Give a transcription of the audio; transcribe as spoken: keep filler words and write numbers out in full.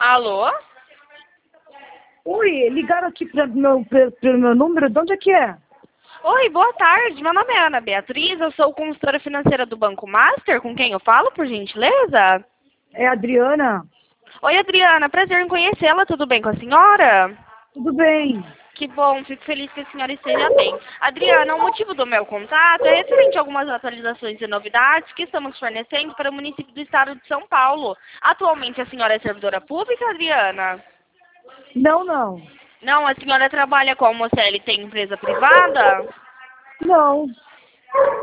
Alô? Oi, ligaram aqui para meu, pelo meu número, de onde é que é? Oi, boa tarde. Meu nome é Ana Beatriz, eu sou consultora financeira do Banco Master. Com quem eu falo, por gentileza? É a Adriana? Oi, Adriana. Prazer em conhecê-la. Tudo bem com a senhora? Tudo bem. Que bom, fico feliz que a senhora esteja bem. Adriana, o motivo do meu contato é referente a algumas atualizações e novidades que estamos fornecendo para o município do estado de São Paulo. Atualmente a senhora é servidora pública, Adriana? Não, não. Não, a senhora trabalha como C L T em empresa privada? Não.